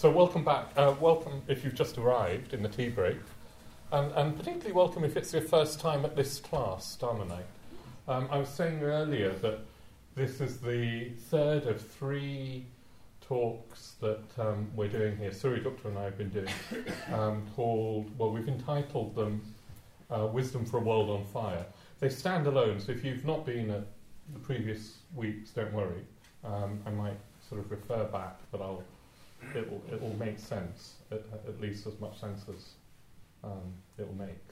So welcome back. Welcome if you've just arrived in the tea break. And particularly welcome if it's your first time at this class, Dharma Night. I was saying earlier that this is the third of 3 talks that we're doing here. Surya Gupta and I have been doing we've entitled them Wisdom for a World on Fire. They stand alone, so if you've not been at the previous weeks, don't worry. I might sort of refer back, but it will make sense, at least as much sense as it will make.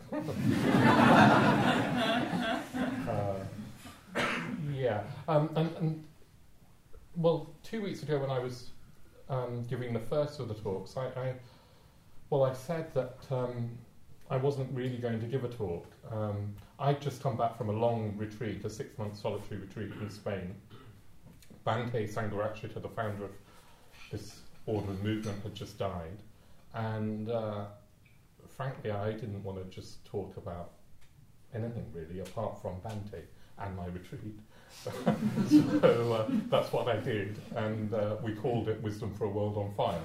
Well, 2 weeks ago when I was giving the first of the talks, I said that I wasn't really going to give a talk. I'd just come back from a long retreat, a 6-month solitary retreat in Spain. Bhante Sangharakshita, the founder of this order and movement, had just died, and frankly I didn't want to just talk about anything really apart from Bhante and my retreat. So that's what I did, and we called it Wisdom for a World on Fire,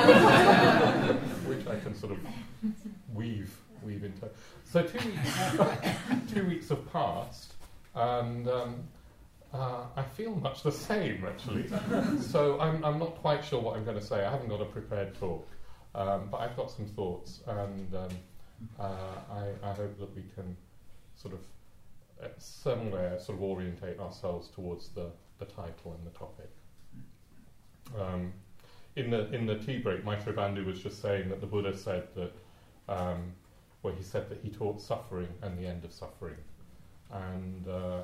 which I can sort of weave into. So 2 weeks have passed, and I feel much the same, actually. So I'm not quite sure what I'm going to say. I haven't got a prepared talk, but I've got some thoughts, and I hope that we can sort of somewhere sort of orientate ourselves towards the title and the topic. In the tea break, Maitreya Bandhu was just saying that the Buddha said that, he said that he taught suffering and the end of suffering, and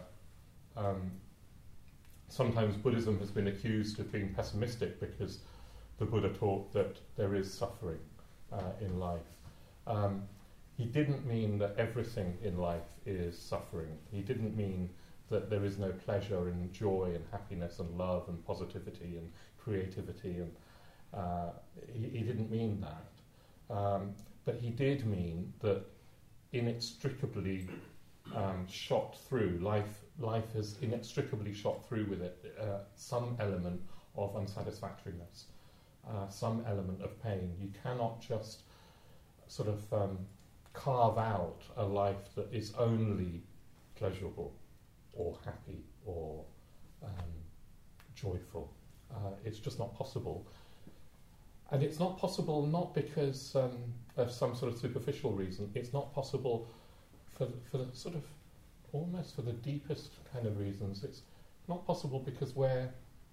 sometimes Buddhism has been accused of being pessimistic because the Buddha taught that there is suffering in life. He didn't mean that everything in life is suffering. He didn't mean that there is no pleasure and joy and happiness and love and positivity and creativity. And he didn't mean that. But he did mean that inextricably shot through, life has inextricably shot through with it some element of unsatisfactoriness, some element of pain. You cannot just sort of carve out a life that is only pleasurable or happy or joyful. It's just not possible. And it's not possible not because of some sort of superficial reason. It's not possible for the sort of almost for the deepest kind of reasons. It's not possible because we're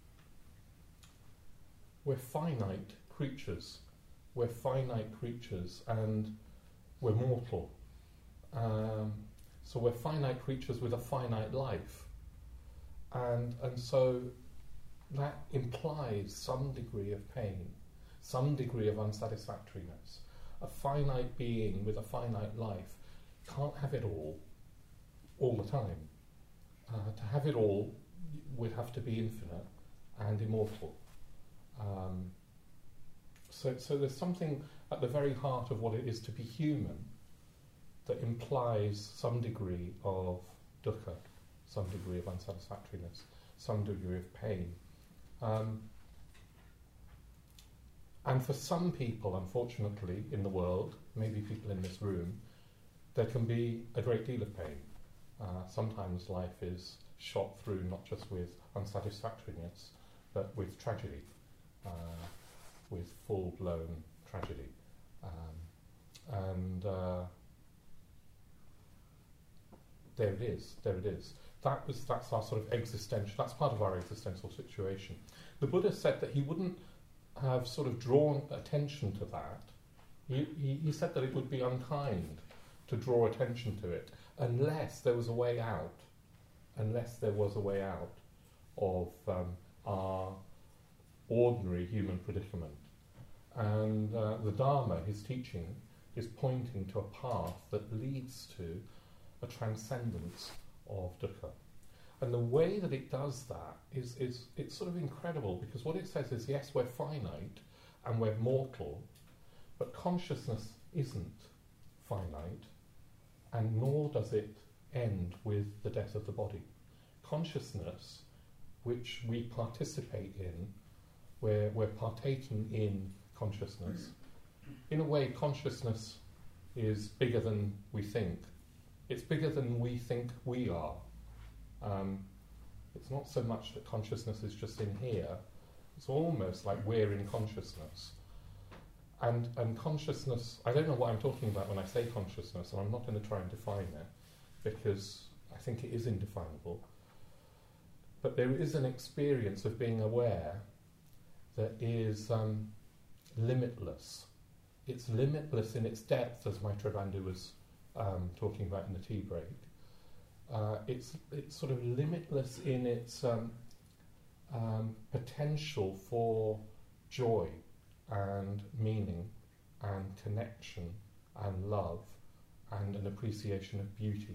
finite creatures. We're finite creatures and we're mortal. So we're finite creatures with a finite life. And so that implies some degree of pain, some degree of unsatisfactoriness. A finite being with a finite life can't have it all the time. To have it all would have to be infinite and immortal. So there's something at the very heart of what it is to be human that implies some degree of dukkha, some degree of unsatisfactoriness, some degree of pain. And for some people, unfortunately, in the world, maybe people in this room, there can be a great deal of pain. Sometimes life is shot through not just with unsatisfactoriness, but with tragedy, with full-blown tragedy. There it is. That's our sort of existential, that's part of our existential situation. The Buddha said that he wouldn't have sort of drawn attention to that. He said that it would be unkind to draw attention to it unless there was a way out, of our ordinary human predicament. And the Dharma, his teaching, is pointing to a path that leads to a transcendence of dukkha. And the way that it does that is it's sort of incredible, because what it says is, yes, we're finite and we're mortal, but consciousness isn't finite, and nor does it end with the death of the body. Consciousness, which we participate in, we're partaking in consciousness. In a way, consciousness is bigger than we think. It's bigger than we think we are. It's not so much that consciousness is just in here. It's almost like we're in consciousness. And consciousness, I don't know what I'm talking about when I say consciousness, and I'm not going to try and define it, because I think it is indefinable. But there is an experience of being aware that is limitless. It's limitless in its depth, as Maitreya was talking about in the tea break. It's sort of limitless in its potential for joy and meaning and connection and love and an appreciation of beauty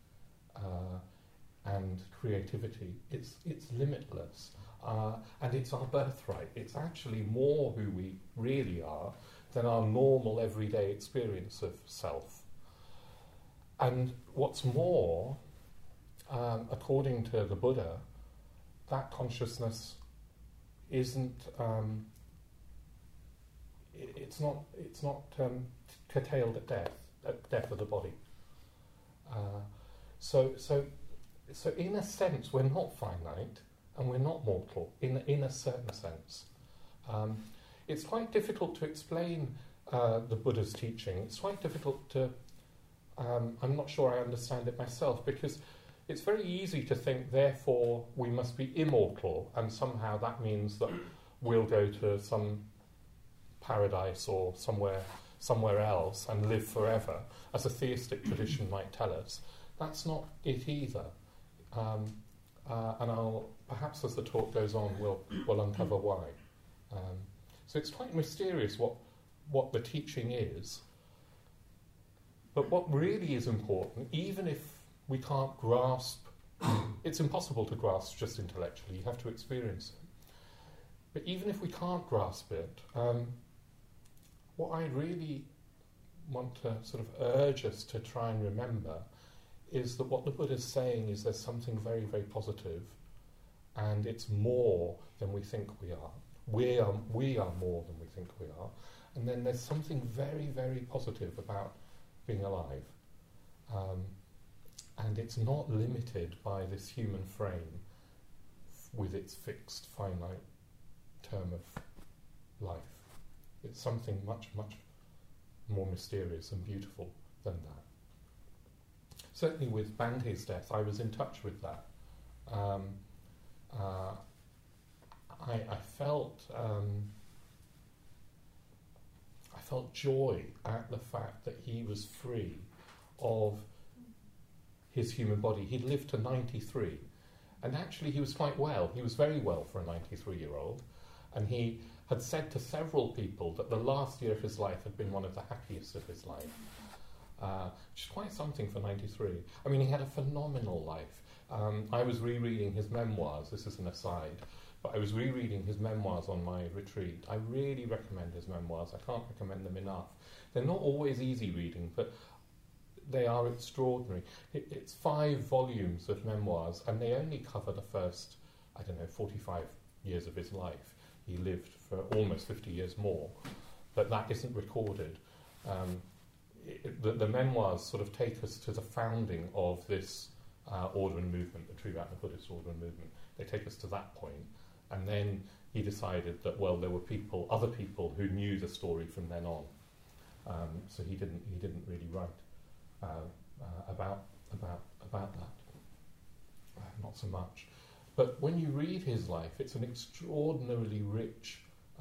and creativity. It's limitless, and it's our birthright. It's actually more who we really are than our normal everyday experience of self. And what's more, according to the Buddha, that consciousness isn't. It's not curtailed at death of the body. So in a sense, we're not finite and we're not mortal. In a certain sense, it's quite difficult to explain the Buddha's teaching. It's quite difficult to. I'm not sure I understand it myself, because it's very easy to think, therefore, we must be immortal, and somehow that means that we'll go to some paradise or somewhere else and live forever, as a theistic tradition might tell us. That's not it either. And I'll, perhaps as the talk goes on, we'll uncover why. So it's quite mysterious what the teaching is. But what really is important, even if we can't grasp, it's impossible to grasp just intellectually, you have to experience it. But even if we can't grasp it, what I really want to sort of urge us to try and remember is that what the Buddha is saying is there's something very, very positive, and it's more than we think we are. We are more than we think we are. And then there's something very, very positive about being alive. And it's not limited by this human frame with its fixed, finite term of life. It's something much, much more mysterious and beautiful than that. Certainly with Bante's death, I was in touch with that. I felt joy at the fact that he was free of his human body. He'd lived to 93, and actually he was quite well. He was very well for a 93-year-old, and he had said to several people that the last year of his life had been one of the happiest of his life, which is quite something for 93. I mean, he had a phenomenal life. I was rereading his memoirs, this is an aside, but I was rereading his memoirs on my retreat. I really recommend his memoirs. I can't recommend them enough. They're not always easy reading, but they are extraordinary. It's 5 volumes of memoirs, and they only cover the first, 45 years of his life. He lived for almost 50 years more, but that isn't recorded. The memoirs sort of take us to the founding of this order and movement, the Triratna Buddhist order and movement. They take us to that point, and then he decided that, well, there were other people who knew the story from then on. So he didn't really write about that, not so much. But when you read his life, it's an extraordinarily rich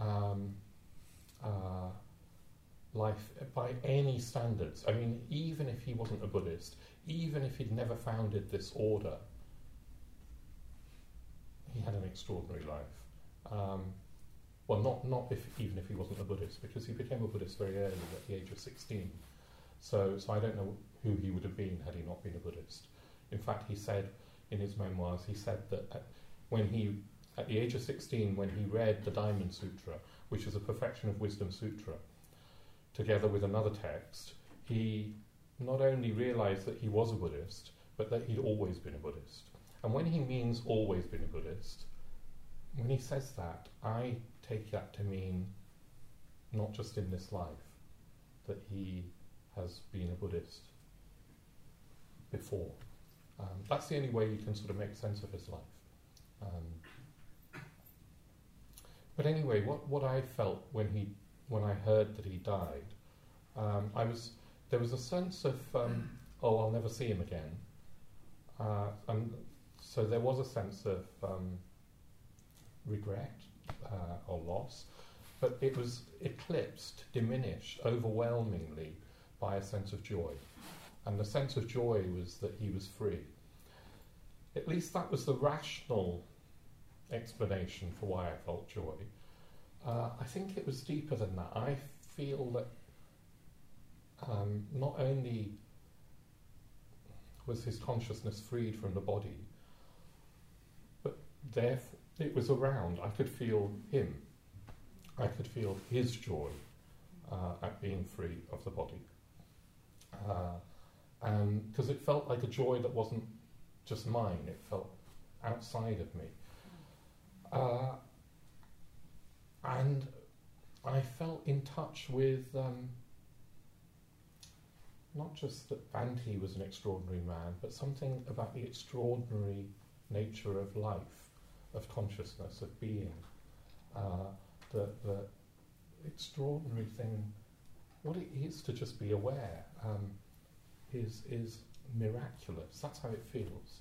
life by any standards. I mean, even if he wasn't a Buddhist, even if he'd never founded this order, he had an extraordinary life. Well, even if he wasn't a Buddhist, because he became a Buddhist very early, at the age of 16. So I don't know who he would have been had he not been a Buddhist. In fact, he said in his memoirs, he said that at the age of 16, when he read the Diamond Sutra, which is a Perfection of Wisdom Sutra, together with another text, he not only realized that he was a Buddhist, but that he'd always been a Buddhist. And when he means always been a Buddhist, when he says that, I take that to mean not just in this life, that he has been a Buddhist before. That's the only way you can sort of make sense of his life. But anyway, what I felt when I heard that he died, there was a sense of oh, I'll never see him again, and so there was a sense of regret or loss, but it was eclipsed, diminished overwhelmingly by a sense of joy, and the sense of joy was that he was free. At least that was the rational explanation for why I felt joy. I think it was deeper than that. I feel that not only was his consciousness freed from the body, but therefore it was around. I could feel him. I could feel his joy at being free of the body. And because it felt like a joy that wasn't just mine, it felt outside of me. And I felt in touch with not just that Bhante was an extraordinary man, but something about the extraordinary nature of life, of consciousness, of being. The extraordinary thing, what it is to just be aware, is miraculous. That's how it feels.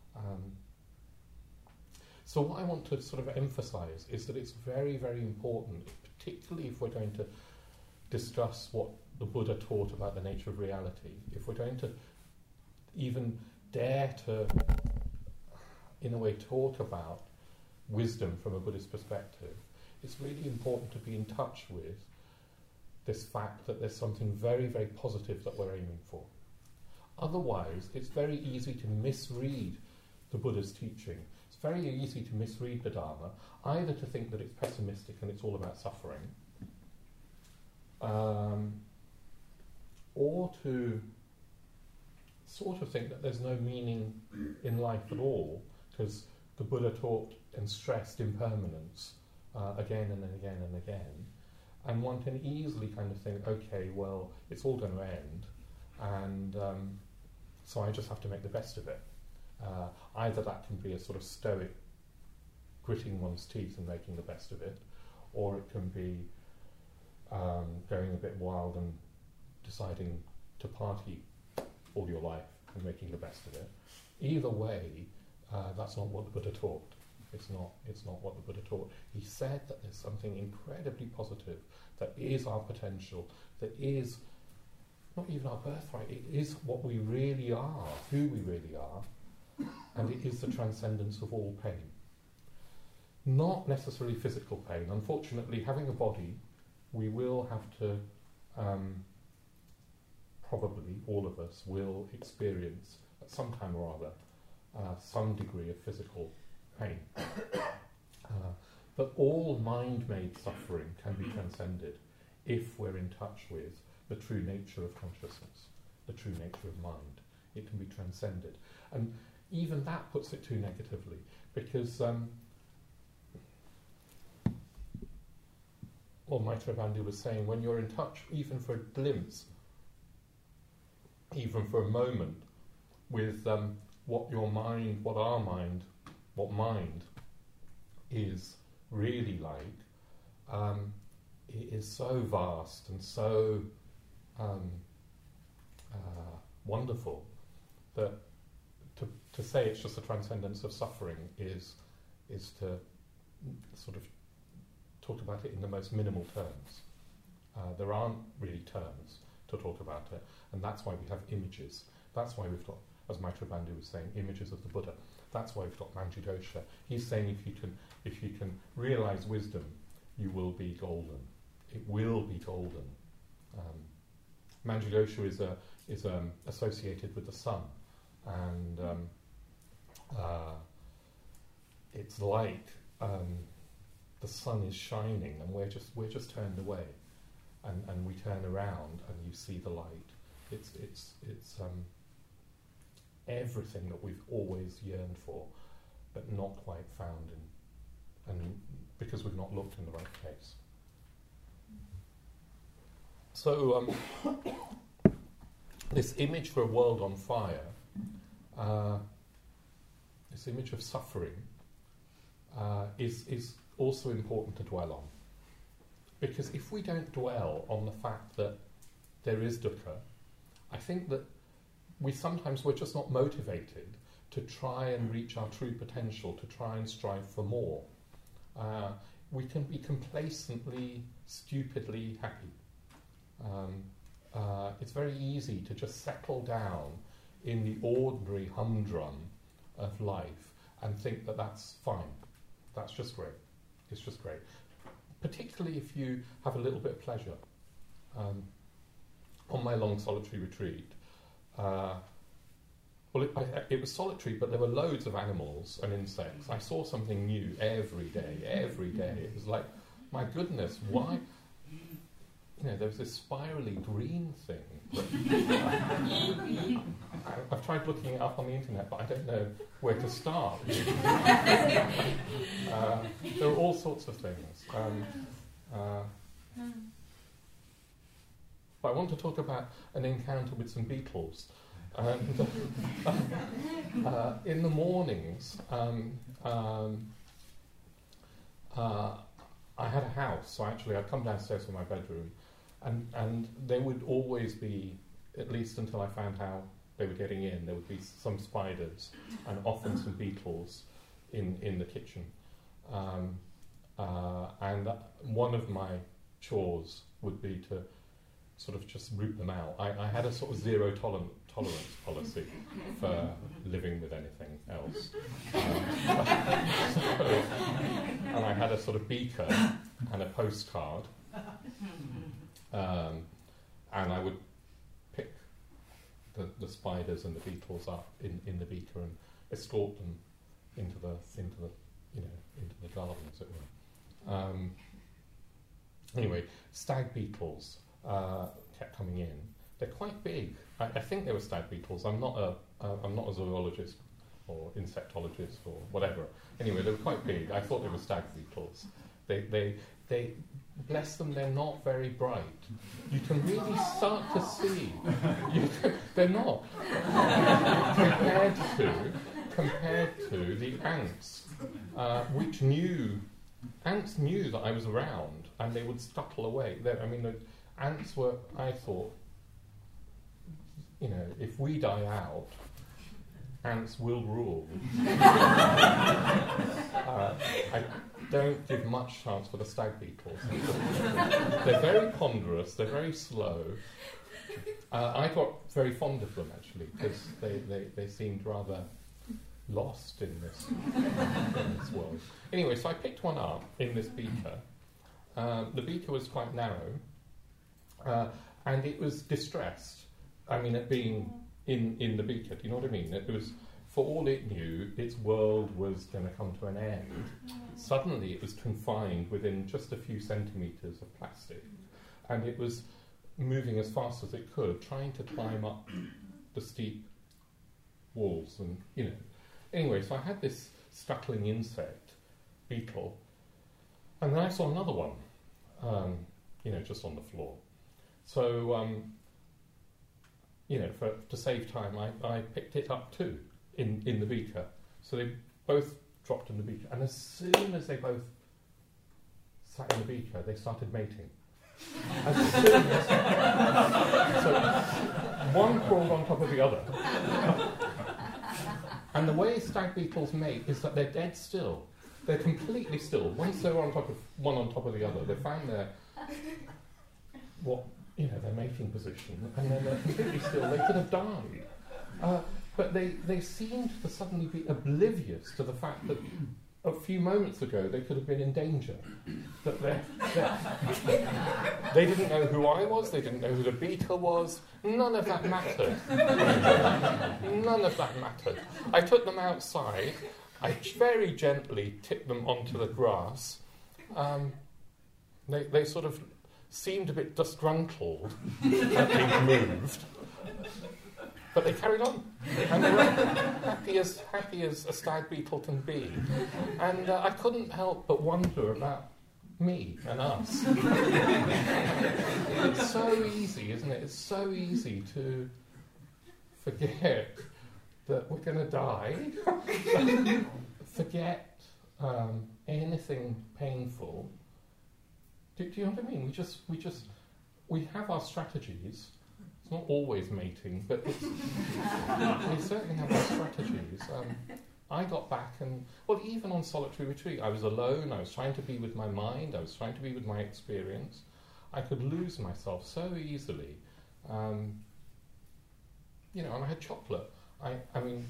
So what I want to sort of emphasize is that it's very, very important, particularly if we're going to discuss what the Buddha taught about the nature of reality, if we're going to even dare to, in a way, talk about wisdom from a Buddhist perspective, it's really important to be in touch with this fact that there's something very, very positive that we're aiming for. Otherwise, it's very easy to misread the Buddha's teaching. It's very easy to misread the Dharma, either to think that it's pessimistic and it's all about suffering, or to sort of think that there's no meaning in life at all, because the Buddha taught and stressed impermanence again and again and again, and one can easily kind of think, okay, well, it's all going to end, and so I just have to make the best of it. Either that can be a sort of stoic gritting one's teeth and making the best of it, or it can be going a bit wild and deciding to party all your life and making the best of it. Either way, that's not what the Buddha taught. It's not what the Buddha taught. He said that there's something incredibly positive that is our potential, that is not even our birthright, it is what we really are, who we really are, and it is the transcendence of all pain. Not necessarily physical pain. Unfortunately, having a body, we will have to, probably all of us will experience at some time or other some degree of physical pain. But all mind-made suffering can be transcended if we're in touch with the true nature of consciousness, the true nature of mind. It can be transcended. And even that puts it too negatively, because Maitreya Bandhu was saying, when you're in touch, even for a glimpse, even for a moment, with what mind is really like, it is so vast and so wonderful that to say it's just a transcendence of suffering is to sort of talk about it in the most minimal terms. There aren't really terms to talk about it, and that's why we have images. That's why we've got, as Maitreya Bandhu was saying, images of the Buddha. That's why we've got Manjudosha. He's saying if you can realise wisdom, you will be golden. It will be golden. Manjudosha is associated with the sun, and it's like the sun is shining, and we're just turned away, and we turn around, and you see the light. It's everything that we've always yearned for, but not quite found in, and because we've not looked in the right place. So this image for a world on fire, this image of suffering, is also important to dwell on. Because if we don't dwell on the fact that there is dukkha, I think that we're just not motivated to try and reach our true potential, to try and strive for more. We can be complacently, stupidly happy. It's very easy to just settle down in the ordinary humdrum of life and think that that's fine. That's just great. It's just great. Particularly if you have a little bit of pleasure. On my long solitary retreat, it was solitary, but there were loads of animals and insects. I saw something new every day. It was like, my goodness, why? There was this spirally green thing. I've tried looking it up on the internet, but I don't know where to start. There are all sorts of things. But I want to talk about an encounter with some beetles. And in the mornings, I had a house, so actually I'd come downstairs from my bedroom, and there would always be, at least until I found how they were getting in, there would be some spiders and often some beetles in the kitchen. And one of my chores would be to sort of just root them out. I had a sort of zero tolerance policy for living with anything else. And I had a sort of beaker and a postcard, and I would pick the spiders and the beetles up in the beaker and escort them into the garden, as it were. Anyway, stag beetles kept coming in. They're quite big. I think they were stag beetles. I'm not a zoologist or insectologist or whatever. Anyway, they were quite big. I thought they were stag beetles. They bless them. They're not very bright. You can really start to see. They're not compared to the ants, which ants knew that I was around, and they would scuttle away. The ants were, I thought, if we die out, ants will rule. I don't give much chance for the stag beetles. They're very ponderous, they're very slow. I got very fond of them, actually, because they seemed rather lost in this world. Anyway, so I picked one up in this beaker. The beaker was quite narrow, and it was distressed. At being in the beaker, do you know what I mean? It was, for all it knew, its world was going to come to an end. Suddenly it was confined within just a few centimetres of plastic, and it was moving as fast as it could, trying to climb up the steep walls, and Anyway, so I had this scuttling insect, beetle, and then I saw another one, just on the floor. So, to save time, I picked it up too, in the beaker. So they both dropped in the beaker, and as soon as they both sat in the beaker, they started mating. As soon as... So one crawled on top of the other. And the way stag beetles mate is that they're dead still. They're completely still. Once they're one on top of the other, they found their mating position, and then they're completely still. They could have died. But they seemed to suddenly be oblivious to the fact that a few moments ago they could have been in danger. That they didn't know who I was, they didn't know who the beetle was. None of that mattered. None of that mattered. I took them outside, I very gently tipped them onto the grass. They sort of seemed a bit disgruntled that they moved. But they carried on, and they were happy as a stag beetle can be. And I couldn't help but wonder about me and us. It's so easy, isn't it? It's so easy to forget that we're going to die, forget anything painful. Do you know what I mean? We have our strategies. It's not always mating, but we certainly have our strategies. I got back and, well, even on solitary retreat, I was alone, I was trying to be with my mind, I was trying to be with my experience. I could lose myself so easily. And I had chocolate. I mean,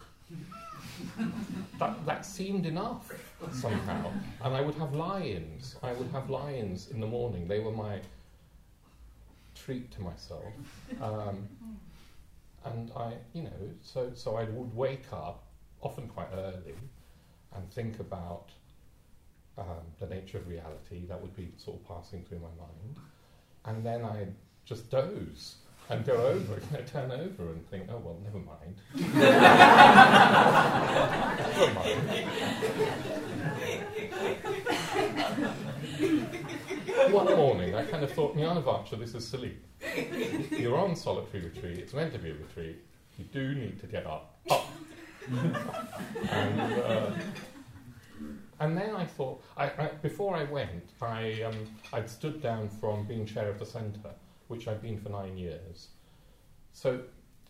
that seemed enough somehow. And I would have lie-ins. In the morning. They were my treat to myself. And so I would wake up, often quite early, and think about the nature of reality that would be sort of passing through my mind. And then I'd just doze and go over it, turn over and think, oh, well, never mind. Never mind. One morning, I kind of thought, Jnanavaksha, this is silly. You're on solitary retreat, it's meant to be a retreat, you do need to get up. And then I thought, before I went, I'd stood down from being chair of the centre, which I'd been for 9 years. So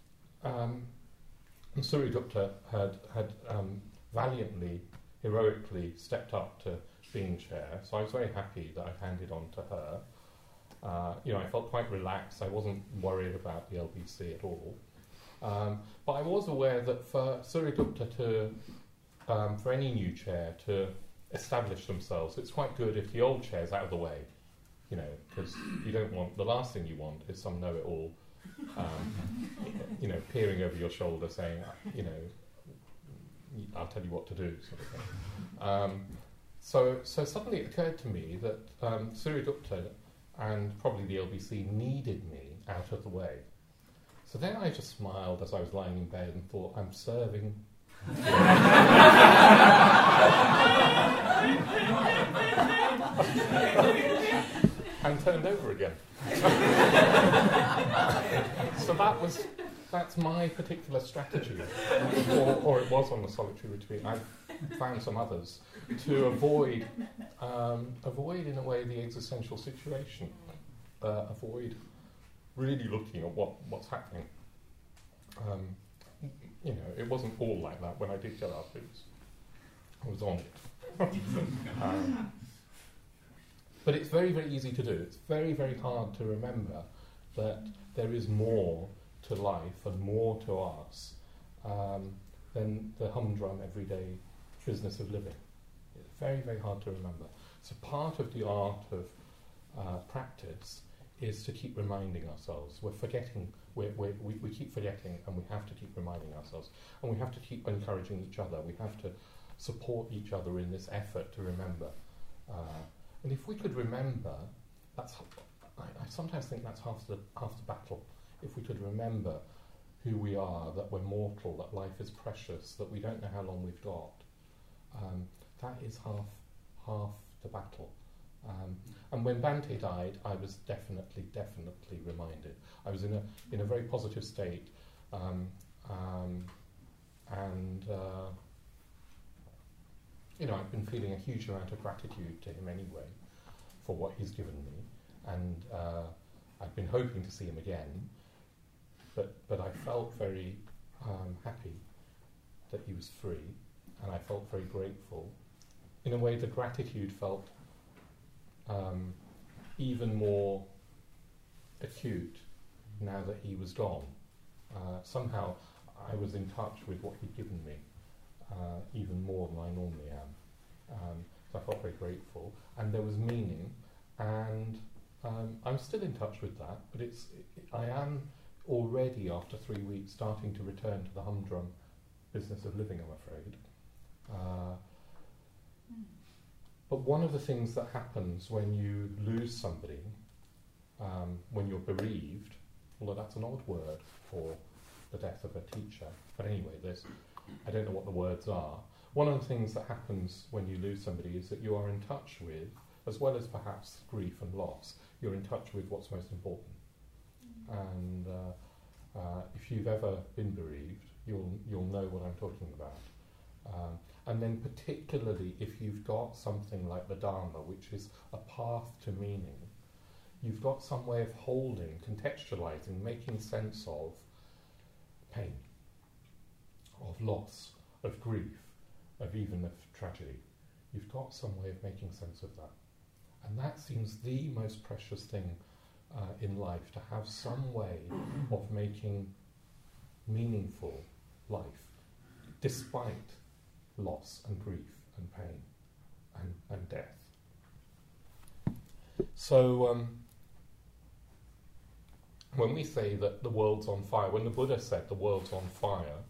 Surya had valiantly, heroically stepped up to being chair. So I was very happy that I handed on to her. I felt quite relaxed. I wasn't worried about the LBC at all. But I was aware that for Suryagupta for any new chair to establish themselves, it's quite good if the old chair's out of the way, because you don't want, the last thing you want is some know-it-all, peering over your shoulder saying, I'll tell you what to do, sort of thing. So suddenly it occurred to me that Suryagupta and probably the LBC needed me out of the way. So then I just smiled as I was lying in bed and thought, I'm serving. And turned over again. So that's my particular strategy, or it was on the solitary retreat. I've found some others to avoid in a way the existential situation, avoid really looking at what's happening. It wasn't all like that when I did get up. I was on it. But it's very, very easy to do. It's very, very hard to remember that there is more to life and more to us than the humdrum everyday business of living. It's very, very hard to remember. So part of the art of practice is to keep reminding ourselves. We're forgetting, we keep forgetting, and we have to keep reminding ourselves. And we have to keep encouraging each other. We have to support each other in this effort to remember. And if we could remember, I sometimes think that's half the battle. If we could remember who we are, that we're mortal, that life is precious, that we don't know how long we've got, that is half the battle. And when Bhante died, I was definitely reminded. I was in a very positive state, I've been feeling a huge amount of gratitude to him anyway for what he's given me, and I've been hoping to see him again, but I felt very happy that he was free, and I felt very grateful. In a way, the gratitude felt even more acute now that he was gone. Somehow I was in touch with what he'd given me even more than I normally am. So I felt very grateful, and there was meaning, and I'm still in touch with that, but I am already, after 3 weeks, starting to return to the humdrum business of living, I'm afraid. But one of the things that happens when you lose somebody, when you're bereaved, although that's an odd word for the death of a teacher, but anyway, I don't know what the words are. One of the things that happens when you lose somebody is that you are in touch with, as well as perhaps grief and loss, you're in touch with what's most important. And if you've ever been bereaved, you'll know what I'm talking about. And then particularly if you've got something like the Dharma, which is a path to meaning, you've got some way of holding, contextualizing, making sense of pain, of loss, of grief, of even of tragedy. You've got some way of making sense of that. And that seems the most precious thing in life, to have some way of making meaningful life, despite loss and grief and pain and death. So when we say that the world's on fire, when the Buddha said the world's on fire,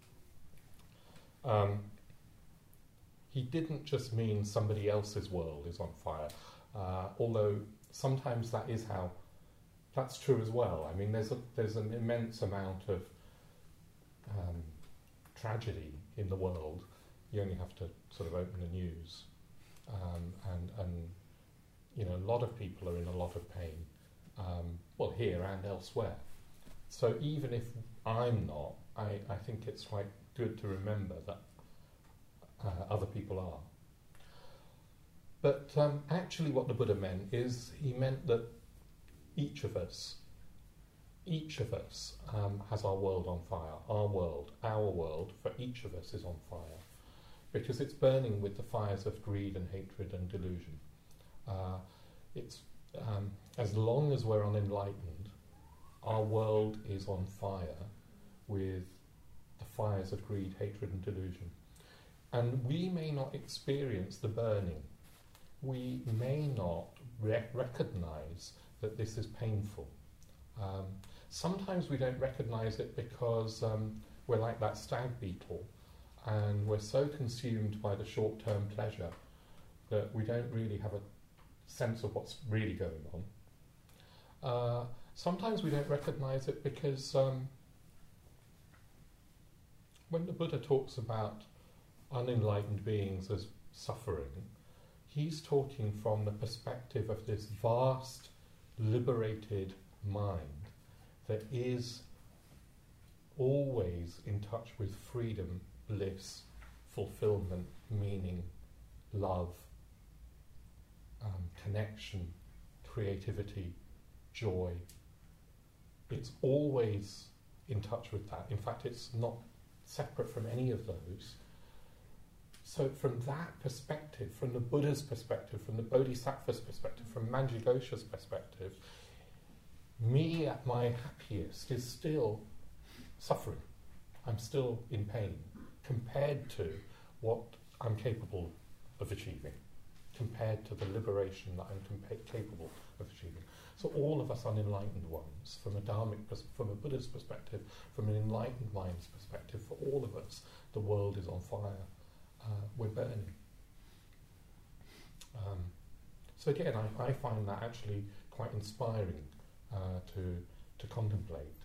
he didn't just mean somebody else's world is on fire, although sometimes that's true as well. I mean, there's an immense amount of tragedy in the world. You only have to sort of open the news, and you know, a lot of people are in a lot of pain, well, here and elsewhere. So even if I'm not, I think it's quite good to remember that other people are. But actually what the Buddha meant is, he meant that each of us has our world on fire. Our world for each of us is on fire, because it's burning with the fires of greed and hatred and delusion. It's as long as we're unenlightened, our world is on fire with the fires of greed, hatred and delusion. And we may not experience the burning. We may not recognize that this is painful. Sometimes we don't recognize it because we're like that stag beetle, and we're so consumed by the short-term pleasure that we don't really have a sense of what's really going on. Sometimes we don't recognize it because when the Buddha talks about unenlightened beings as suffering, he's talking from the perspective of this vast, liberated mind that is always in touch with freedom, bliss, fulfillment, meaning, love, connection, creativity, joy. It's always in touch with that. In fact, it's not separate from any of those. So from that perspective, from the Buddha's perspective, from the Bodhisattva's perspective, from Manjughosha's perspective, me at my happiest is still suffering. I'm still in pain compared to what I'm capable of achieving, compared to the liberation that I'm capable of achieving. So all of us unenlightened ones, from a Dharmic, from a Buddhist perspective, from an enlightened mind's perspective, for all of us, the world is on fire. We're burning. So again, I find that actually quite inspiring to contemplate.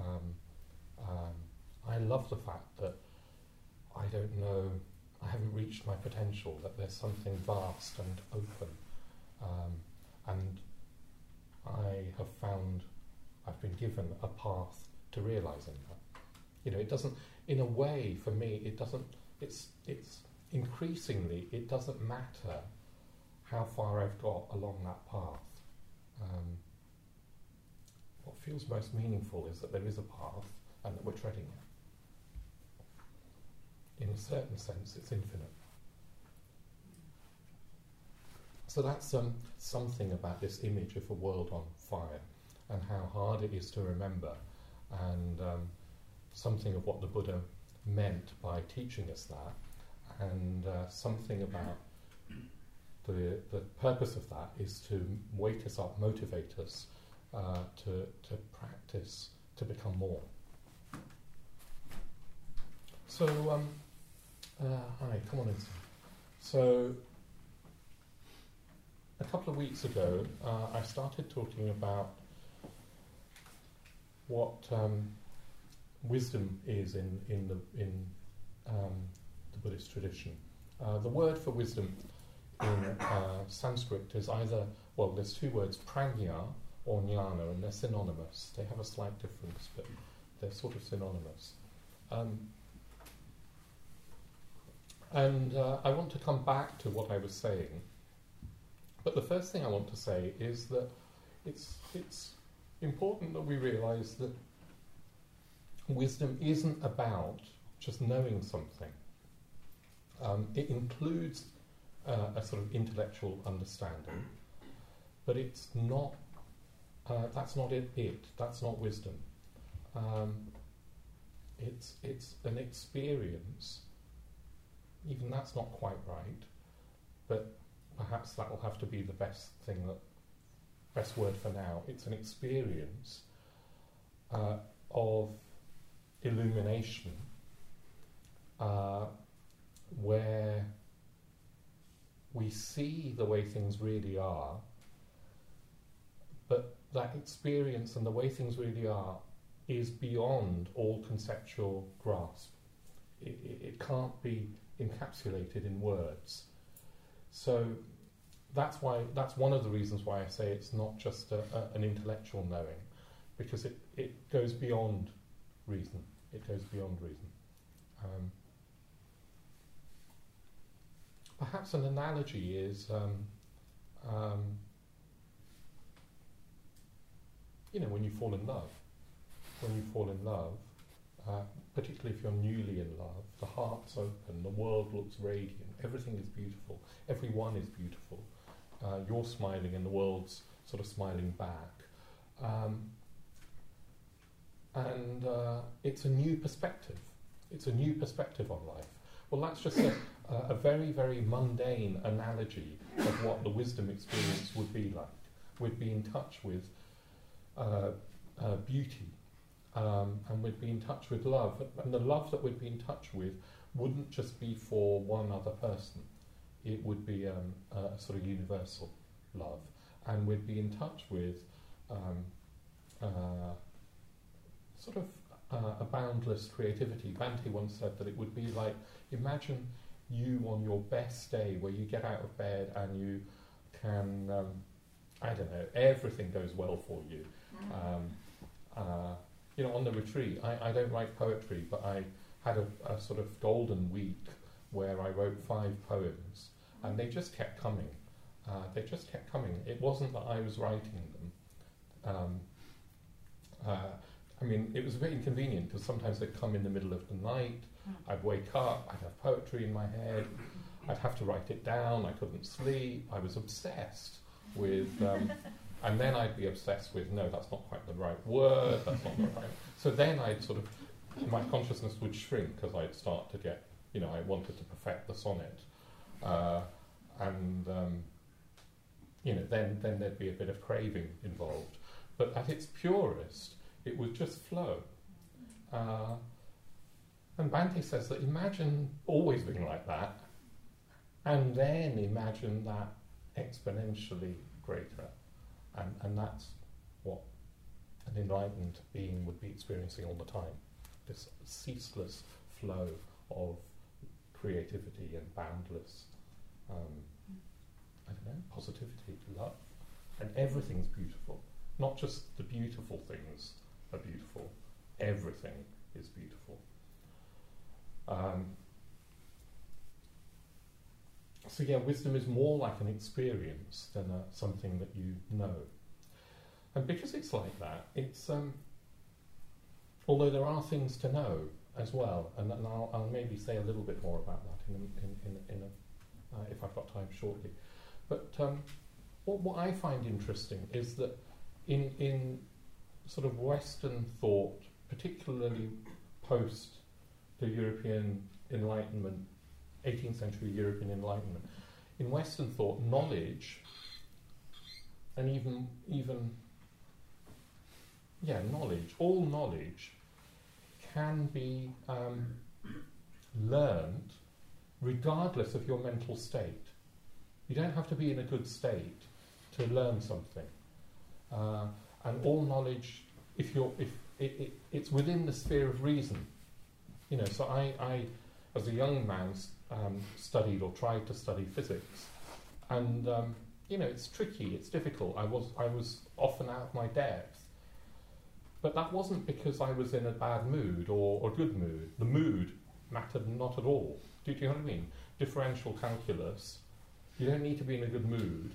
I love the fact that I don't know, I haven't reached my potential, that there's something vast and open, and I have found, I've been given a path to realising that. You know, it doesn't, in a way, for me, it doesn't, it's increasingly, it doesn't matter how far I've got along that path. What feels most meaningful is that there is a path and that we're treading it. In a certain sense, it's infinite. So that's something about this image of a world on fire and how hard it is to remember, and something of what the Buddha meant by teaching us that, and something about the purpose of that is to wake us up, motivate us to practice, to become more. So, hi, come on in. So, a couple of weeks ago, I started talking about what wisdom is in the Buddhist tradition. The word for wisdom in Sanskrit is either well, there's two words, prajna or jnana, and they're synonymous. They have a slight difference, but they're sort of synonymous. And I want to come back to what I was saying. But the first thing I want to say is that it's important that we realise that wisdom isn't about just knowing something. It includes a sort of intellectual understanding, but it's not. That's not it. That's not wisdom. It's an experience. Even that's not quite right, but perhaps that will have to be the best word for now. It's an experience of illumination where we see the way things really are, but that experience and the way things really are is beyond all conceptual grasp. It can't be encapsulated in words. So that's one of the reasons why I say it's not just an intellectual knowing, because it goes beyond reason. It goes beyond reason. Perhaps an analogy is, when you fall in love. When you fall in love, particularly if you're newly in love, the heart's open, the world looks radiant, everything is beautiful, everyone is beautiful. You're smiling and the world's sort of smiling back. And it's a new perspective. It's a new perspective on life. Well, that's just a very, very mundane analogy of what the wisdom experience would be like. We'd be in touch with beauty, and we'd be in touch with love. And the love that we'd be in touch with wouldn't just be for one other person. It would be a sort of universal love. And we'd be in touch with a boundless creativity. Bhante once said that it would be like, imagine you on your best day where you get out of bed and you can, everything goes well for you. On the retreat, I don't write poetry, but I had a sort of golden week where I wrote 5 poems, and they just kept coming. It wasn't that I was writing them. It was a bit inconvenient because sometimes they'd come in the middle of the night. I'd wake up, I'd have poetry in my head, I'd have to write it down, I couldn't sleep, I was obsessed with... and then I'd be obsessed with, no, that's not quite the right word, that's not the right... So then I'd sort of... my consciousness would shrink because I'd start to get... I wanted to perfect the sonnet. Then there'd be a bit of craving involved. But at its purest, it would just flow. And Bhante says that imagine always being like that, and then imagine that exponentially greater. And that's what an enlightened being would be experiencing all the time. This ceaseless flow of creativity and boundless, positivity, love. And everything's beautiful. Not just the beautiful things are beautiful. Everything is beautiful. Wisdom is more like an experience than something that you know. And because it's like that, it's although there are things to know as well, and I'll maybe say a little bit more about that if I've got time shortly. But what I find interesting is that in sort of Western thought, particularly post the European Enlightenment, 18th century European Enlightenment, in Western thought, knowledge, and all knowledge can be learned regardless of your mental state. You don't have to be in a good state to learn something. And all knowledge, it's within the sphere of reason. So I as a young man, studied or tried to study physics, and it's tricky, it's difficult. I was often out of my depth. But that wasn't because I was in a bad mood or a good mood. The mood mattered not at all. Do you know what I mean? Differential calculus, you don't need to be in a good mood.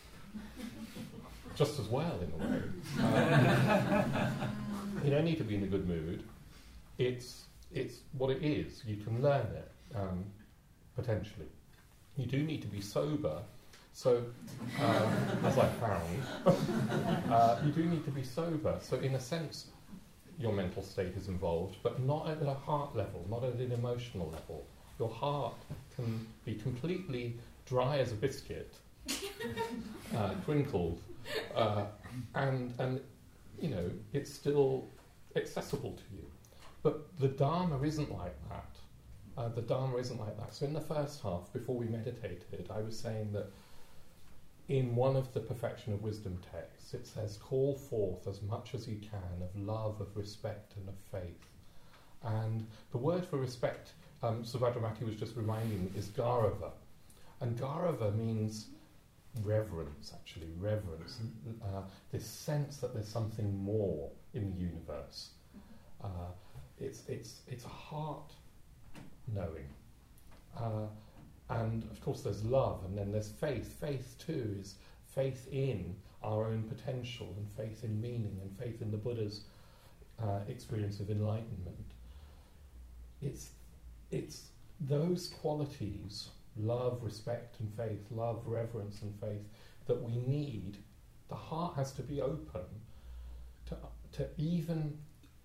Just as well, in a way. You don't need to be in a good mood. It's what it is. You can learn it, potentially. You do need to be sober. So, as I found, you do need to be sober. So, in a sense, your mental state is involved, but not at a heart level, not at an emotional level. Your heart can be completely dry as a biscuit, crinkled, and it's still accessible to you. But the Dharma isn't like that. The Dharma isn't like that. So in the first half, before we meditated, I was saying that in one of the Perfection of Wisdom texts, it says, call forth as much as you can of love, of respect, and of faith. And the word for respect, Subhadramati was just reminding me, is Gaurava. And Gaurava means reverence, actually, reverence. This sense that there's something more in the universe. It's a heart knowing. And of course there's love, and then there's faith. Faith too is faith in our own potential, and faith in meaning, and faith in the Buddha's experience of enlightenment. It's those qualities, love, respect and faith, love, reverence and faith, that we need. The heart has to be open to even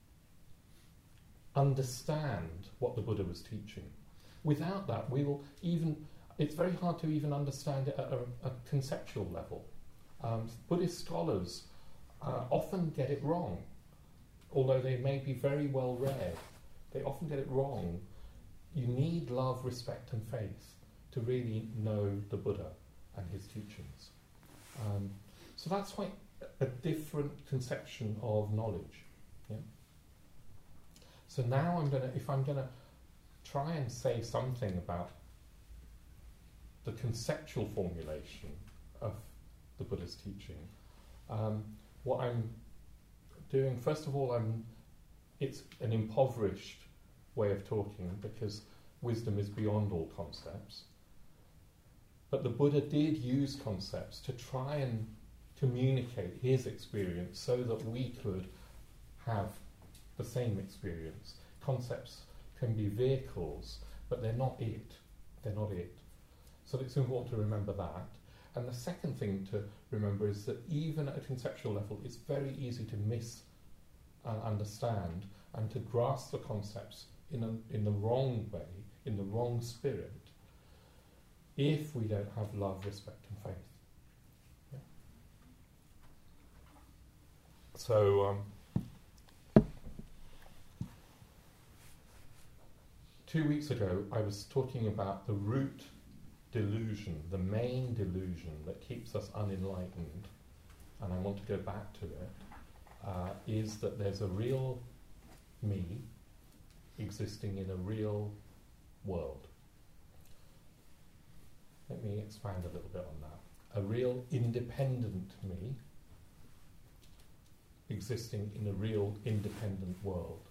understand what the Buddha was teaching. Without that, it's very hard to even understand it at a conceptual level. Buddhist scholars often get it wrong, although they may be very well read. They often get it wrong. You need love, respect and faith to really know the Buddha and his teachings. So that's quite a different conception of knowledge. Yeah? So now if I'm going to try and say something about the conceptual formulation of the Buddha's teaching, what I'm doing, first of all, it's an impoverished way of talking because wisdom is beyond all concepts. But the Buddha did use concepts to try and communicate his experience so that we could have the same experience. Concepts can be vehicles, but they're not it. They're not it. So it's important to remember that. And the second thing to remember is that even at a conceptual level, it's very easy to misunderstand and to grasp the concepts in the wrong way, in the wrong spirit, if we don't have love, respect and faith. Yeah. So 2 weeks ago I was talking about the root delusion, the main delusion that keeps us unenlightened, and I want to go back to it, is that there's a real me existing in a real world. Let me expand a little bit on that. A real independent me existing in a real independent world.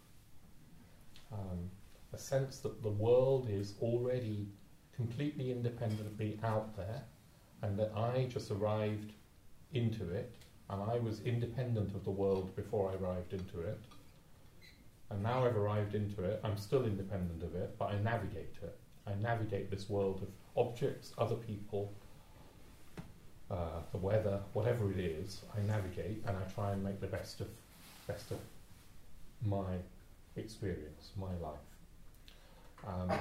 A sense that the world is already completely independently out there, and that I just arrived into it, and I was independent of the world before I arrived into it, and now I've arrived into it, I'm still independent of it, but I navigate it. I navigate this world of objects, other people, the weather, whatever it is, I navigate and I try and make the best of my experience, my life.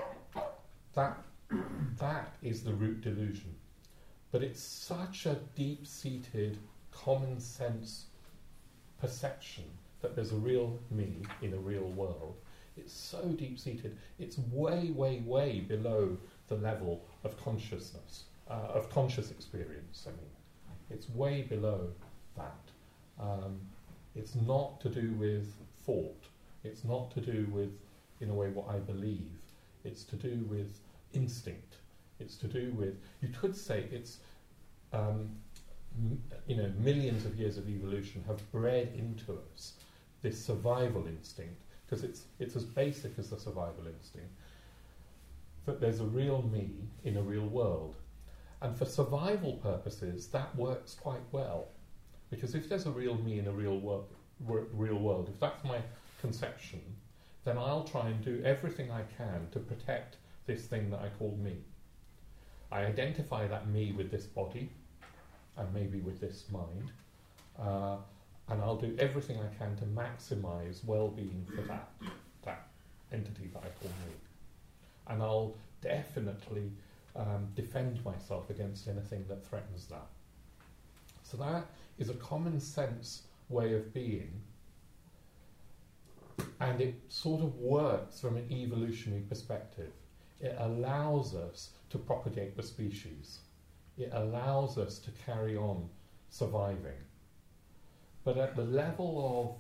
That is the root delusion. But it's such a deep-seated, common sense perception that there's a real me in a real world. It's so deep-seated. It's way, way, way below the level of consciousness, of conscious experience. I mean, it's way below that. It's not to do with thought. It's not to do with, in a way, what I believe. It's to do with instinct. It's to do with, you could say it's millions of years of evolution have bred into us this survival instinct, because it's as basic as the survival instinct, that there's a real me in a real world. And for survival purposes, that works quite well. Because if there's a real me in a real world, if that's my conception, then I'll try and do everything I can to protect this thing that I call me. I identify that me with this body, and maybe with this mind, and I'll do everything I can to maximise well-being for that entity that I call me. And I'll definitely defend myself against anything that threatens that. So that is a common sense way of being, and it sort of works from an evolutionary perspective. It allows us to propagate the species. It allows us to carry on surviving. But at the level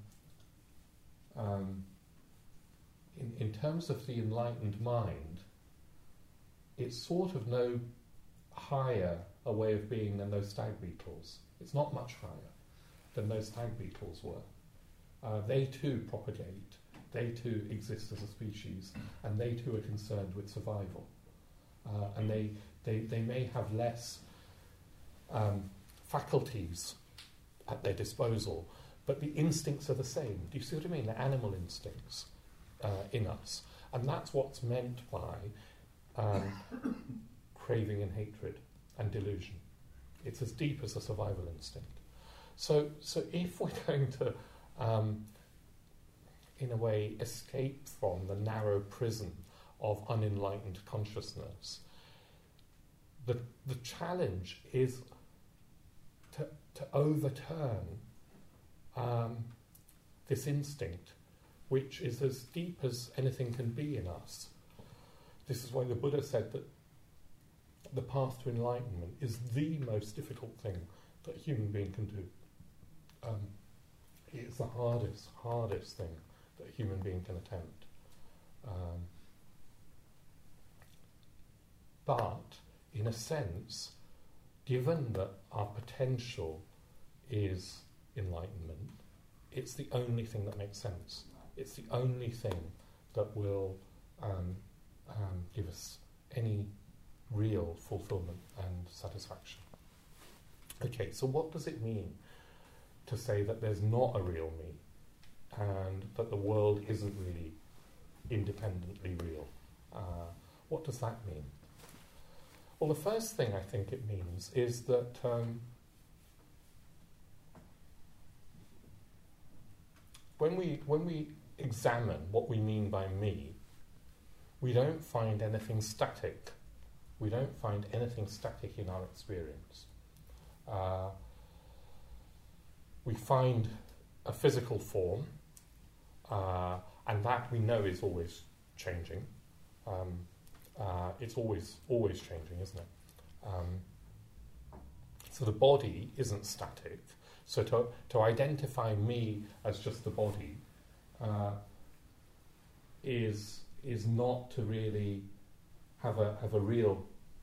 of, in terms of the enlightened mind, it's sort of no higher a way of being than those stag beetles. It's not much higher than those stag beetles were. They too propagate, they too exist as a species, and they too are concerned with survival. And they may have less faculties at their disposal, but the instincts are the same. Do you see what I mean? The animal instincts in us. And that's what's meant by craving and hatred and delusion. It's as deep as a survival instinct. So if we're going to, in a way, escape from the narrow prison of unenlightened consciousness, the challenge is to overturn this instinct, which is as deep as anything can be in us. This is why the Buddha said that the path to enlightenment is the most difficult thing that a human being can do. It is the hardest thing that a human being can attempt. But, in a sense, given that our potential is enlightenment, it's the only thing that makes sense. It's the only thing that will give us any real fulfillment and satisfaction. Okay, so what does it mean to say that there's not a real me and that the world isn't really independently real? What does that mean? Well, the first thing I think it means is that when we examine what we mean by me, we don't find anything static. We don't find anything static in our experience. We find a physical form, and that we know is always changing. It's always changing, isn't it? So the body isn't static. So to identify me as just the body is not to really have a real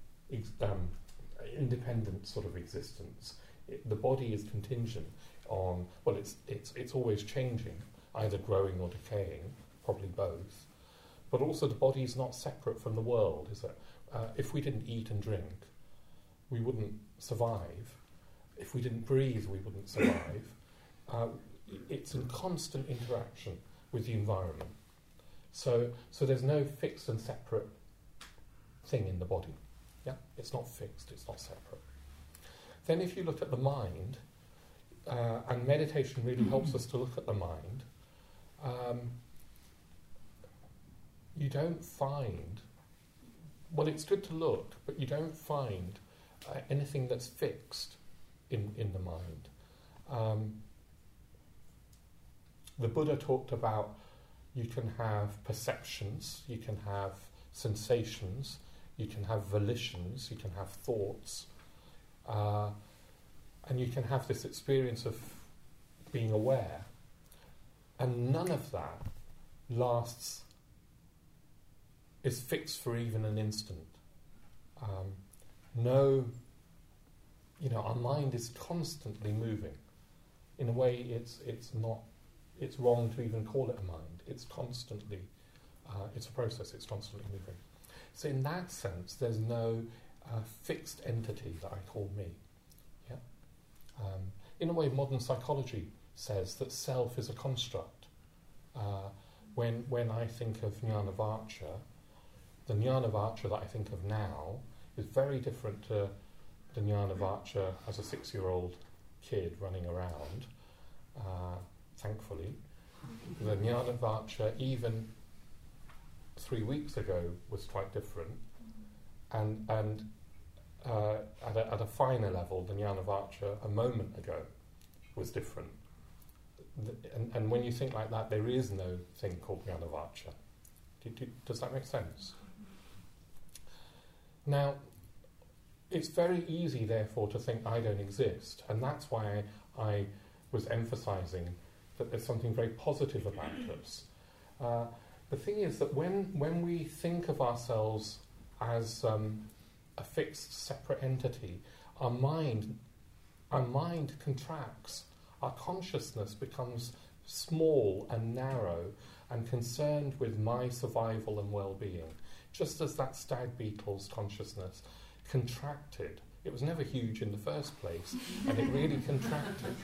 independent sort of existence. The body is contingent on, well, it's always changing, either growing or decaying, probably both. But also the body is not separate from the world, is it? If we didn't eat and drink, we wouldn't survive. If we didn't breathe, we wouldn't survive. It's in constant interaction with the environment. So there's no fixed and separate thing in the body. Yeah, it's not fixed, it's not separate. Then if you look at the mind, and meditation really helps us to look at the mind, you don't find, well, it's good to look, but you don't find anything that's fixed in the mind. The Buddha talked about you can have perceptions, you can have sensations, you can have volitions, you can have thoughts, and you can have this experience of being aware, and none of that is fixed for even an instant. No our mind is constantly moving. In a way, it's wrong to even call it a mind. It's constantly, it's a process, it's constantly moving. So in that sense, there's no fixed entity that I call me. Yeah? In a way, modern psychology says that self is a construct. When I think of Jnana-Vaccha, the Jnana-Vaccha that I think of now is very different to the Jnana-Vaccha as a 6-year-old kid running around, thankfully. The Jnana-Vaccha even 3 weeks ago was quite different, and at a finer level, the Jnana-Vaccha a moment ago was different. And when you think like that, there is no thing called Jnana-Vaccha. Does that make sense? Now, it's very easy, therefore, to think I don't exist, and that's why I was emphasising that there's something very positive about us. The thing is that when we think of ourselves as a fixed, separate entity, our mind contracts. Our consciousness becomes small and narrow and concerned with my survival and well-being, just as that stag beetle's consciousness contracted. It was never huge in the first place, and it really contracted.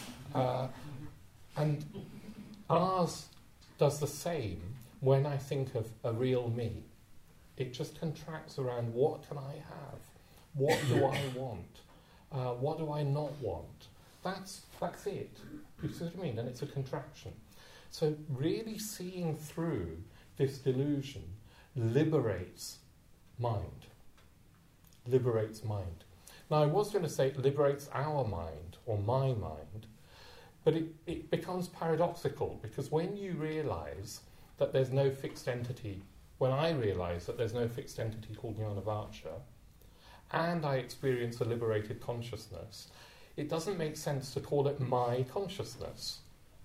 And ours does the same when I think of a real me. It just contracts around, what can I have? What do I want? What do I not want? That's it. You see what I mean? And it's a contraction. So really seeing through this delusion liberates mind. Liberates mind. Now I was going to say it liberates our mind, or my mind, but it becomes paradoxical, because when you realise that there's no fixed entity, when I realise that there's no fixed entity called Jnana-Vaccha, and I experience a liberated consciousness, it doesn't make sense to call it my consciousness.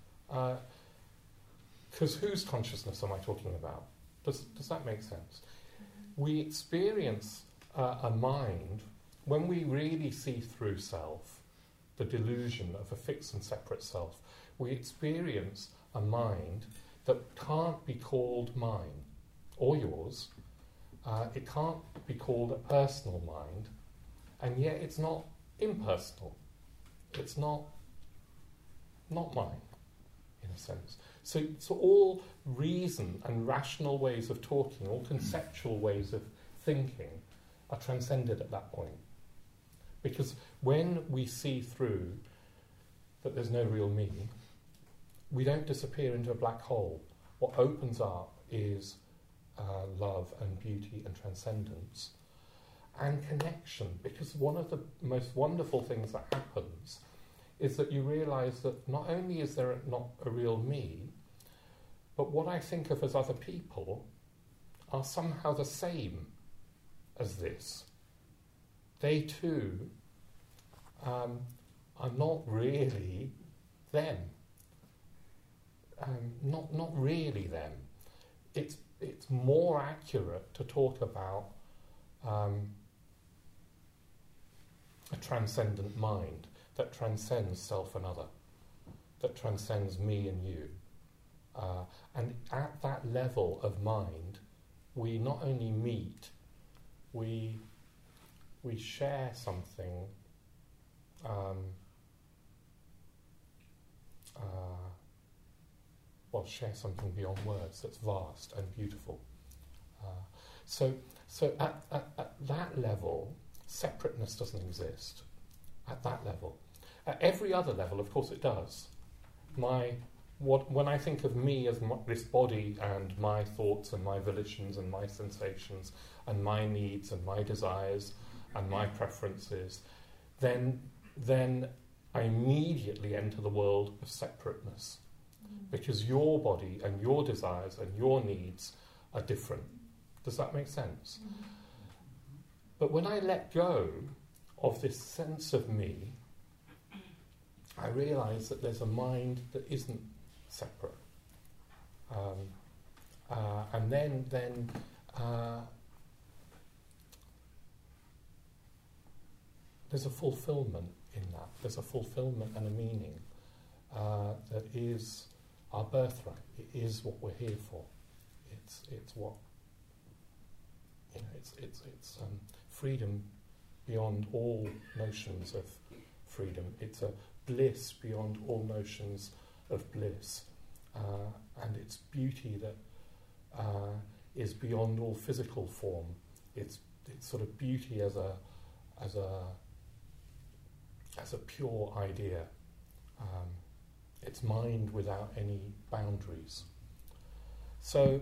Because whose consciousness am I talking about? Does that make sense? We experience a mind, when we really see through self, the delusion of a fixed and separate self, we experience a mind that can't be called mine or yours. It can't be called a personal mind, and yet it's not impersonal. It's not mine, in a sense. So all reason and rational ways of talking, all conceptual ways of thinking, are transcended at that point. Because when we see through that there's no real me, we don't disappear into a black hole. What opens up is love and beauty and transcendence and connection. Because one of the most wonderful things that happens is that you realise that not only is there not a real me, but what I think of as other people are somehow the same as this. They too are not really them. Not really them. It's more accurate to talk about a transcendent mind that transcends self and other, that transcends me and you. And at that level of mind, we not only meet, we share something share something beyond words that's vast and beautiful. So at that level, separateness doesn't exist. At that level. At every other level, of course, it does. When I think of me as this body and my thoughts and my volitions and my sensations and my needs and my desires and my preferences, then I immediately enter the world of separateness. Because your body and your desires and your needs are different. Does that make sense? But when I let go of this sense of me, I realise that there's a mind that isn't separate. And then there's a fulfillment in that. There's a fulfillment and a meaning that is our birthright. It is what we're here for. It's what, you know, it's freedom beyond all notions of freedom. It's a bliss beyond all notions of bliss, and it's beauty that is beyond all physical form. It's sort of beauty as a pure idea. It's mind without any boundaries. So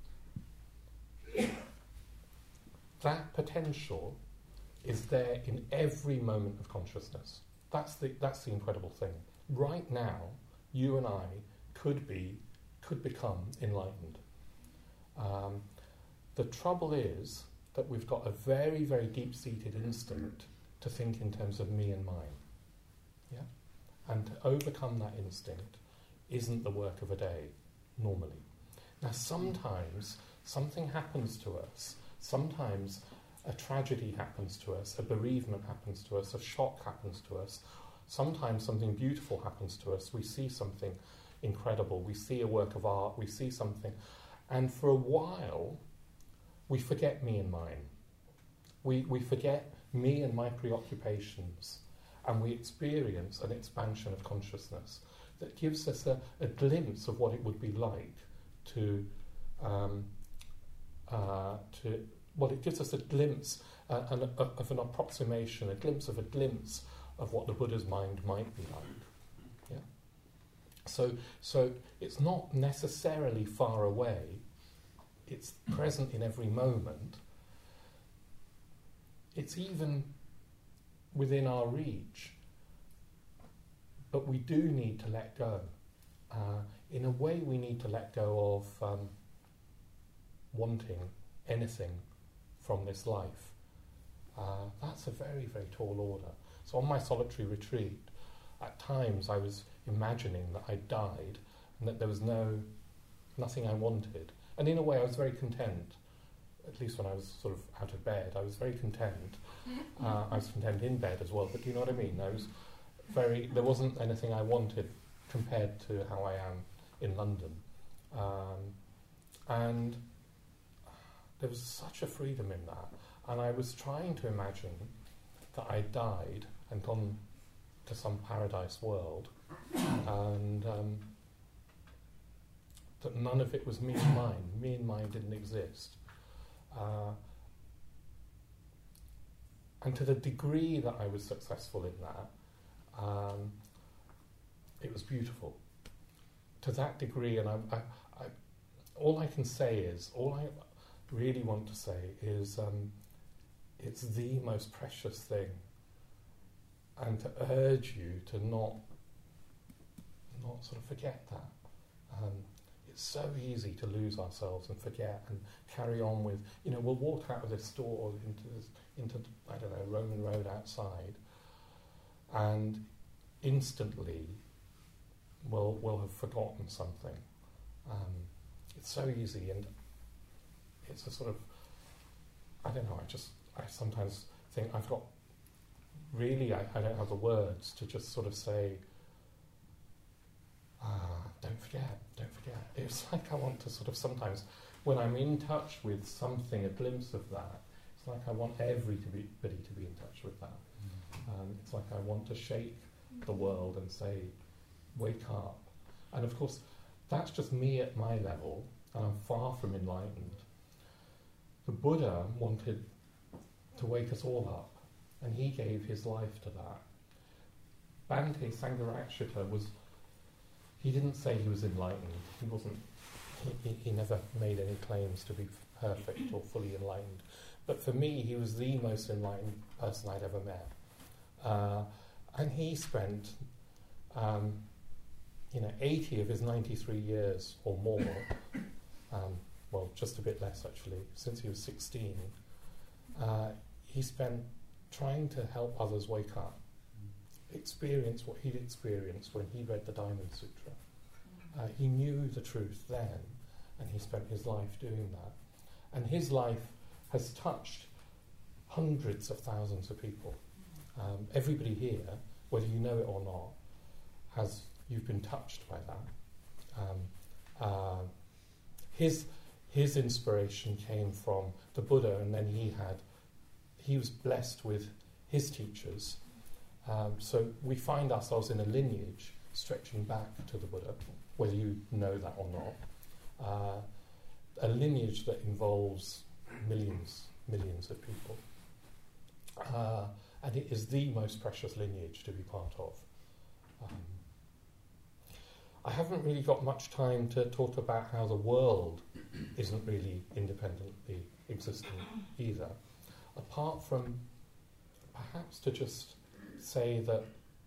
that potential is there in every moment of consciousness. That's the incredible thing. Right now, you and I could become enlightened. The trouble is that we've got a very, very deep-seated instinct to think in terms of me and mine. Yeah? And to overcome that instinct isn't the work of a day, normally. Now, sometimes something happens to us. Sometimes a tragedy happens to us, a bereavement happens to us, a shock happens to us. Sometimes something beautiful happens to us. We see something incredible. We see a work of art. We see something. And for a while, we forget me and mine. We forget me and my preoccupations. And we experience an expansion of consciousness that gives us a glimpse of what it would be like it gives us a glimpse of an approximation, a glimpse of what the Buddha's mind might be like. Yeah. So it's not necessarily far away. It's present in every moment. It's even within our reach. But we do need to let go. In a way, we need to let go of wanting anything from this life. That's a very, very tall order. So on my solitary retreat, at times I was imagining that I died and that there was nothing I wanted. And in a way I was very content, at least when I was sort of out of bed. I was very content. I was content in bed as well, but do you know what I mean? There wasn't anything I wanted compared to how I am in London. And there was such a freedom in that. And I was trying to imagine that I died and gone to some paradise world, and that none of it was me and mine. Me and mine didn't exist. And to the degree that I was successful in that, it was beautiful. To that degree, and all I can say is, all I really want to say is, it's the most precious thing, and to urge you to not sort of forget that. It's so easy to lose ourselves and forget and carry on with, we'll walk out of this store into I don't know, Roman Road outside, and instantly we'll have forgotten something. It's so easy, and it's a sort of, I don't know, I sometimes think I don't have the words to just sort of say, don't forget. It's like I want to sort of sometimes, when I'm in touch with something, a glimpse of that, it's like I want everybody to be in touch with that. It's like I want to shake the world and say, wake up. And of course, that's just me at my level, and I'm far from enlightened. The Buddha wanted to wake us all up, and he gave his life to that. Bhante Sangharakshita he didn't say he was enlightened. He wasn't. He never made any claims to be perfect or fully enlightened. But for me, he was the most enlightened person I'd ever met. And he spent, 80 of his 93 years or more, well, just a bit less actually, since he was 16, he spent trying to help others wake up, experience what he'd experienced when he read the Diamond Sutra. He knew the truth then, and he spent his life doing that. And his life has touched hundreds of thousands of people. Everybody here, whether you know it or not, you've been touched by that. His inspiration came from the Buddha, and then he was blessed with his teachers. So we find ourselves in a lineage stretching back to the Buddha, whether you know that or not. A lineage that involves millions of people. And it is the most precious lineage to be part of. I haven't really got much time to talk about how the world isn't really independently existing either, apart from perhaps to just say that,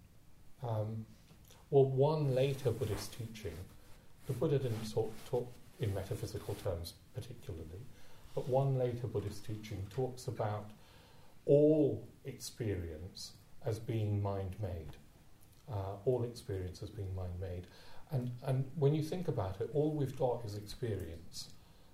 one later Buddhist teaching, the Buddha didn't talk in metaphysical terms particularly, but one later Buddhist teaching talks about all experience as being mind-made. All experience as being mind-made. And when you think about it, all we've got is experience.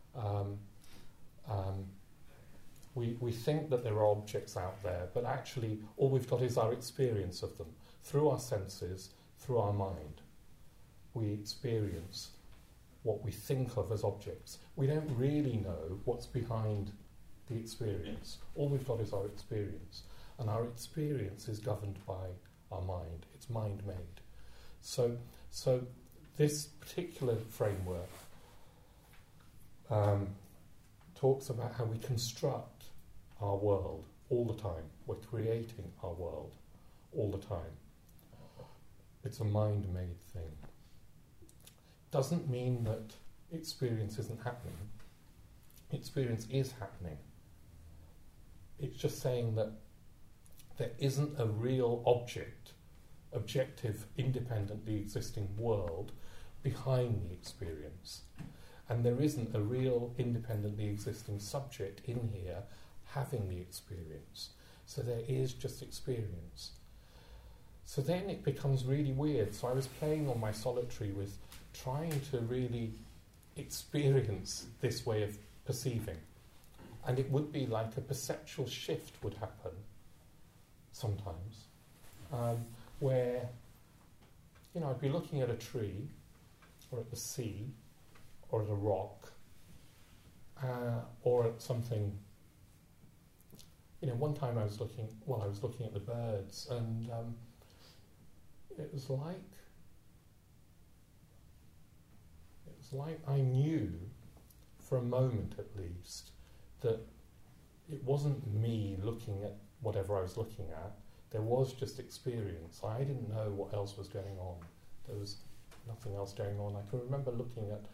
We think that there are objects out there, but actually all we've got is our experience of them. Through our senses, through our mind, we experience what we think of as objects. We don't really know what's behind the experience. All we've got is our experience. And our experience is governed by our mind. It's mind-made. So this particular framework talks about how we construct our world all the time. We're creating our world all the time. It's a mind-made thing. Doesn't mean that experience isn't happening. Experience is happening. It's just saying that there isn't a real objective, independently existing world behind the experience. And there isn't a real, independently existing subject in here having the experience. So there is just experience. So then it becomes really weird. So I was playing on my solitary with trying to really experience this way of perceiving. And it would be like a perceptual shift would happen sometimes, where, I'd be looking at a tree, or at the sea, or at a rock, or at something. One time I was looking at the birds, and it was like I knew, for a moment at least, that it wasn't me looking at whatever I was looking at. There was just experience. I didn't know what else was going on. There was nothing else going on. I can remember looking at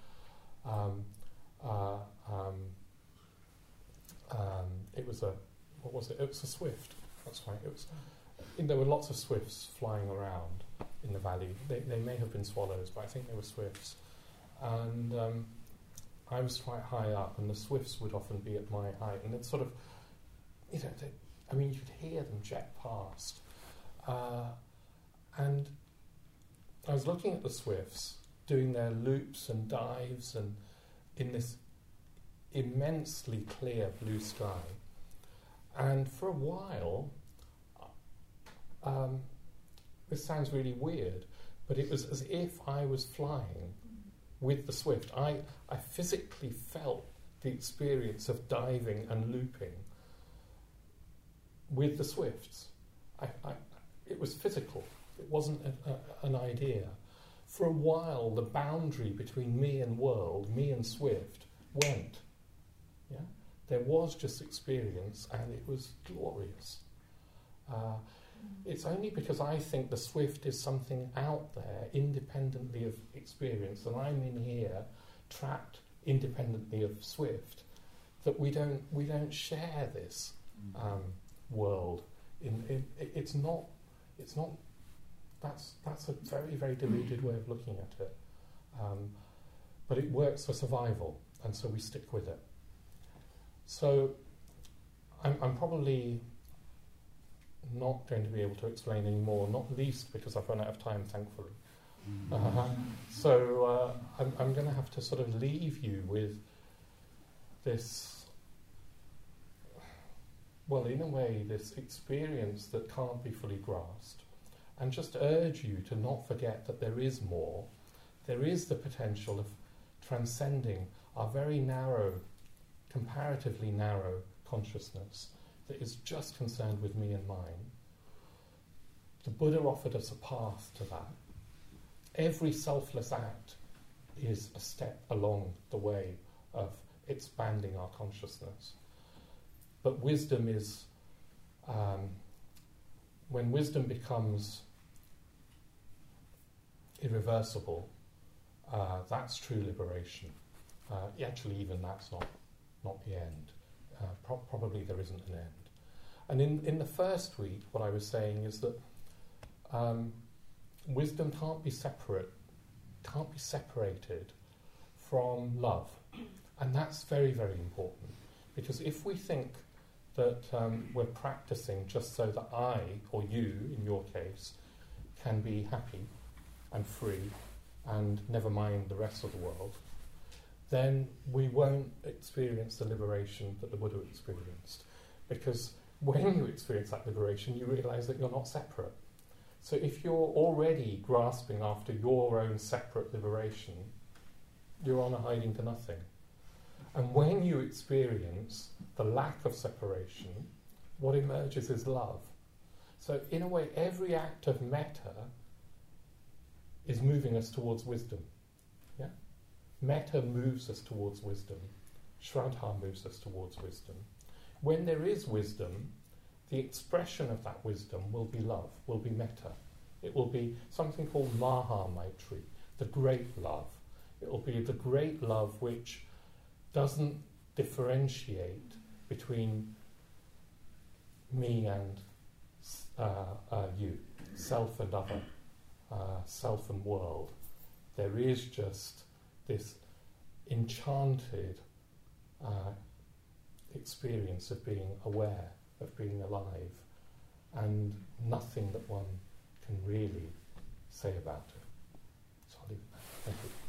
it was a swift. That's right. There were lots of swifts flying around in the valley. They may have been swallows, but I think they were swifts. And I was quite high up, and the swifts would often be at my height, and it's sort of, you could hear them jet past. And I was looking at the swifts doing their loops and dives, and in this immensely clear blue sky. And for a while, this sounds really weird, but it was as if I was flying with the swift. I physically felt the experience of diving and looping with the swifts. It was physical. It wasn't an idea. For a while, the boundary between me and world, me and swift, went. Yeah, there was just experience, and it was glorious. It's only because I think the swift is something out there, independently of experience, and I'm in here, trapped independently of swift, that we don't share this world. It's not. That's a very, very deluded way of looking at it. But it works for survival, and so we stick with it. So I'm probably not going to be able to explain any more, not least because I've run out of time, thankfully. So I'm going to have to sort of leave you with this well, in a way, this experience that can't be fully grasped, and just urge you to not forget that there is more. There is the potential of transcending our very narrow, comparatively narrow consciousness that is just concerned with me and mine. The Buddha offered us a path to that. Every selfless act is a step along the way of expanding our consciousness. But wisdom is, when wisdom becomes irreversible, that's true liberation. Actually, even that's not the end. Probably there isn't an end. And in the first week, what I was saying is that wisdom can't be separated from love. And that's very, very important. Because if we think that we're practicing just so that I, or you, in your case, can be happy and free and never mind the rest of the world, then we won't experience the liberation that the Buddha experienced. Because when you experience that liberation, you realise that you're not separate. So if you're already grasping after your own separate liberation, you're on a hiding to nothing. And when you experience the lack of separation, what emerges is love. So in a way, every act of metta is moving us towards wisdom. Yeah? Metta moves us towards wisdom. Shraddha moves us towards wisdom. When there is wisdom, the expression of that wisdom will be love, will be metta. It will be something called Maha Maitri, the great love. It will be the great love which doesn't differentiate between me and you, self and other, self and world. There is just this enchanted experience of being aware, of being alive, and nothing that one can really say about it. So I'll leave it there. Thank you.